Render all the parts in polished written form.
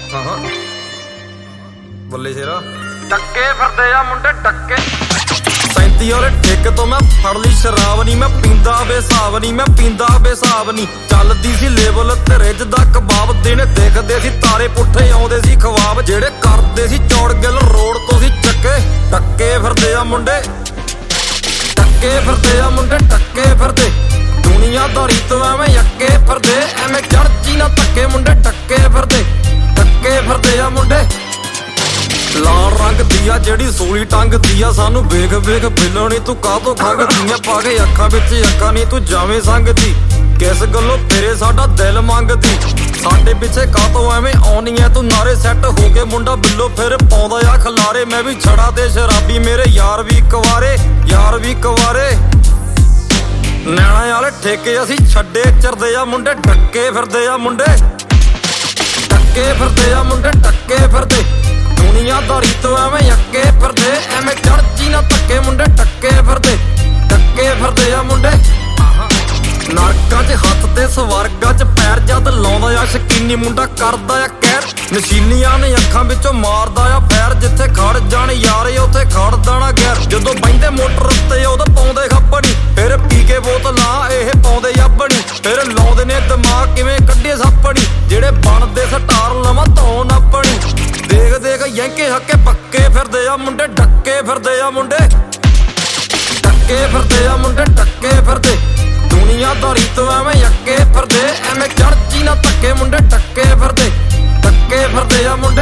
ਬੱਲੇ ਸ਼ੇਰਾ ਟੱਕੇ ਫਿਰਦੇ ਆ ਮੁੰਡੇ ਟੱਕੇ 37 ਵਾਲੇ ਠੇਕੇ ਤੋਂ ਮੈਂ ਫੜ ਲਈ ਸ਼ਰਾਬ ਨੀ ਮੈਂ ਪੀਂਦਾ ਬੇਸਾਬ ਨੀ ਮੈਂ ਪੀਂਦਾ ਬੇਸਾਬ ਨੀ ਚੱਲਦੀ ਸੀ ਲੇਬਲ ਤੇ ਰਿੱਝਦਾ ਕਬਾਬ ਦਿਨ ਦੇਖਦੇ ਸੀ ਤਾਰੇ ਪੁੱਠੇ ਆਉਂਦੇ ਸੀ ਖਵਾਬ ਜਿਹੜੇ ਕਰਦੇ ਸੀ ਚੌੜ ਗਿੱਲ ਰੋਡ ਤੋਂ ਸੀ ਚੱਕੇ ਟੱਕੇ ਫਿਰਦੇ ਆ ਮੁੰਡੇ ਟੱਕੇ ਫਿਰਦੇ ਆ ਮੁੰਡੇ ਟੱਕੇ ਫਿਰਦੇ ਦੁਨੀਆਦਾਰੀ ਤੋਂ ਐਵੇਂ ਯੱਕੇ ਫਿਰਦੇ ਐਵੇਂ ਚੜ੍ਹਚੀ ਨਾ ਧੱਕੇ ਮੁੰਡੇ ਟੱਕੇ ਫਿਰਦੇ ਆ ਮੁੰਡੇ ਲਾਲ ਰੰਗ ਦੀ ਆ ਜਿਹੜੀ ਸੂਲੀ ਟੰਗਦੀ ਆ ਸਾਨੂੰ ਵੇਖ ਵੇਖ ਬਿੱਲਣੀ ਤੂੰ ਕਾਹਤੋਂ ਖੰਗਦੀ ਆ ਪਾ ਕੇ ਅੱਖਾਂ ਵਿੱਚ ਅੱਖਾਂ ਨਹੀਂ ਤੂੰ ਜਾਵੇਂ ਸੰਗਦੀ ਕਿਸ ਗੱਲੋਂ ਤੇਰੇ ਸਾਡਾ ਦਿਲ ਮੰਗਦੀ ਸਾਡੇ ਪਿੱਛੇ ਕਾਹਤੋਂ ਐਵੇਂ ਆਉਣੀ ਐ ਤੂੰ ਨਾਰੇ ਸੈੱਟ ਹੋ ਕੇ ਮੁੰਡਾ ਬਿੱਲੋ ਫਿਰ ਪਾਉਂਦਾ ਆ ਖਲਾਰੇ ਮੈਂ ਵੀ ਛੜਾ ਤੇ ਸ਼ਰਾਬੀ ਮੇਰੇ ਯਾਰ ਵੀ ਕੁਵਾਰੇ ਨੈਣਾ ਵਾਲੇ ਠੇਕੇ ਅਸੀਂ ਛੱਡੇ ਚਰਦੇ ਆ ਮੁੰਡੇ ਟੱਕੇ ਫਿਰਦੇ ਆ ਮੁੰਡੇ ਟੱਕੇ ਫਿਰਦੇ ਆ ਮੁੰਡੇ ਟੱਕੇ ਫਿਰਦੇ ਦੁਨੀਆਦਾਰੀ ਤੋਂ ਐਵੇਂ ਅੱਕੇ ਫਿਰਦੇ ਐਵੇਂ ਚੜ੍ਹਚੀ ਨਾ ਧੱਕੇ ਮੁੰਡੇ ਟੱਕੇ ਫਿਰਦੇ ਆ ਮੁੰਡੇ ਨਰਕਾਂ 'ਚ ਹੱਥ ਤੇ ਸਵਰਗਾਂ 'ਚ ਪੈਰ ਜਦ ਲਾਉਂਦਾ ਆ ਸ਼ਕੀਨੀ ਮੁੰਡਾ ਕਰਦਾ ਆ ਕਹਿਰ ਨਸ਼ੀਲੀਆਂ ਨੇ ਅੱਖਾਂ ਵਿੱਚੋਂ ਮਾਰਦਾ ਆ ਫੈਰ ਜਿੱਥੇ ਖੜ ਜਾਣ ਯਾਰੇ ਉੱਥੇ ਖੜ ਦੇਣਾ ਗੈਰ ਜਦੋਂ ਬਹਿੰਦੇ ਮੋਟਰ ਉੱਤੇ ਉਦੋਂ ਪਾਉਂਦੇ ਖੱਪਣੀ ਫਿਰ ਪੀ ਕੇ ਬੋਤਲਾਂ ਇਹ ਪਾਉਂਦੇ ਯੱਬਣੀ ਫਿਰ ਲਾਉਂਦੇ ਨੇ ਦਿਮਾਗ ਕਿਵੇਂ ਕੱਢੇ ਸੱਪਣੀ ਜਿਹੜੇ ਬਣਦੇ ਸਟਾਰ ਲਵਾਂ ਧੌਣ ਆਪਣੀ ਦੇਖ ਯੈਂਕੇ ਹੱਕੇ ਪੱਕੇ ਫਿਰਦੇ ਆ ਮੁੰਡੇ ਡੱਕੇ ਫਿਰਦੇ ਆ ਮੁੰਡੇ ਟੱਕੇ ਫਿਰਦੇ ਆ ਮੁੰਡੇ ਟੱਕੇ ਫਿਰਦੇ ਦੁਨੀਆਦਾਰੀ ਤੋਂ ਐਵੇਂ ਅੱਕੇ ਫਿਰਦੇ ਐਵੇਂ ਚੜ੍ਹਚੀ ਨਾ ਧੱਕੇ ਮੁੰਡੇ ਟੱਕੇ ਫਿਰਦੇ ਆ ਮੁੰਡੇ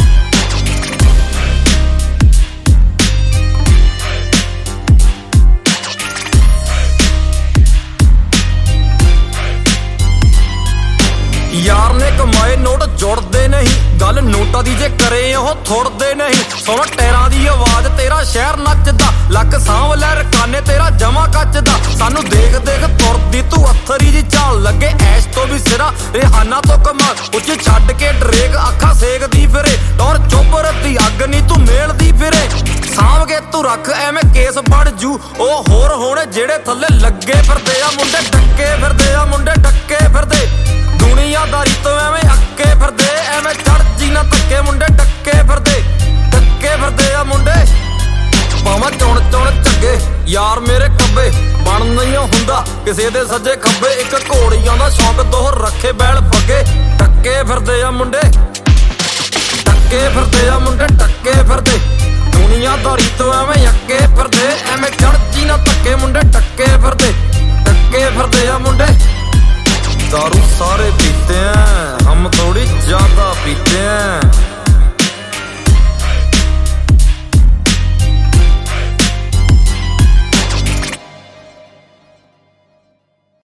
ਯਾਰ ਨੇ ਕਮਾਏ ਨੋਟ ਜੁੜਦੇ ਨਹੀਂ ਗੱਲ ਨੋਟਾਂ ਦੀ ਜੇ ਕਰੇ ਉਹ ਥੁੜਦੇ ਨਹੀਂ ਸੁਣ ਟੈਰਾਂ ਦੀ ਆਵਾਜ਼ ਤੇਰਾ ਸ਼ਹਿਰ ਨੱਚਦਾ ਲੱਕ ਸਾਂਭ ਲੈ ਰਕਾਨੇ ਤੇਰਾ ਜਮਾ ਕੱਚਦਾ ਸਾਨੂੰ ਦੇਖ ਤੁਰਦੀ ਤੂੰ ਅੱਥਰੀ ਜੀ ਝਾਲ ਲੱਗੇ ਐਸ਼ ਤੋਂ ਵੀ ਸਿਰਾ ਰਿਹਾਨਾ ਤੋਂ ਕਮਾਲ ਉੱਚੇ ਛੱਡ ਕੇ ਡਰੇਕ ਅੱਖਾਂ ਸੇਕਦੀ ਫਿਰੇ ਔਰ ਚੁੱਪਰ ਦੀ ਅੱਗ ਨਹੀਂ ਤੂੰ ਮੇਲਦੀ ਫਿਰੇ ਸਾਂਭ ਕੇ ਤੂੰ ਰੱਖ ਐਵੇਂ ਕੇਸ ਬੜ ਜੂ ਉਹ ਹੋਰ ਹੋਣੇ ਜਿਹੜੇ ਥੱਲੇ ਲੱਗੇ ਫਿਰਦੇ ਆ ਮੁੰਡੇ ਟੱਕੇ ਫਿਰਦੇ ਆ ਮੁੰਡੇ ਟੱਕੇ ਫਿਰਦੇ ਦੁਨੀਆਦਾਰੀ ਤੋਂ ਐਵੇਂ ਅੱਕੇ ਫਿਰਦੇ ਐਵੇਂ ਚੜ੍ਹਦੀ ਨਾ ਧੱਕੇ ਮੁੰਡੇ ਟੱਕੇ ਫਿਰਦੇ ਆ ਮੁੰਡੇ ਪਾਵਾਂ ਚੁਣ ਝੱਗੇ ਯਾਰ ਮੇਰੇ ਖੱਬੇ ਬਣ ਨਹੀਂ ਹੁੰਦਾ ਕਿਸੇ ਦੇ ਸੱਜੇ ਖੱਬੇ ਇੱਕ ਘੋੜੀਆਂ ਦਾ ਸ਼ੌਂਕ ਦੋਹਰ ਰੱਖੇ ਬੈਲ ਫੱਗੇ ਟੱਕੇ ਫਿਰਦੇ ਆ ਮੁੰਡੇ ਟੱਕੇ ਫਿਰਦੇ ਆ ਮੁੰਡੇ ਟੱਕੇ ਫਿਰਦੇ ਦੁਨੀਆਦਾਰੀ ਤੋਂ ਐਵੇਂ ਅੱਕੇ ਫਿਰਦੇ ਐਵੇਂ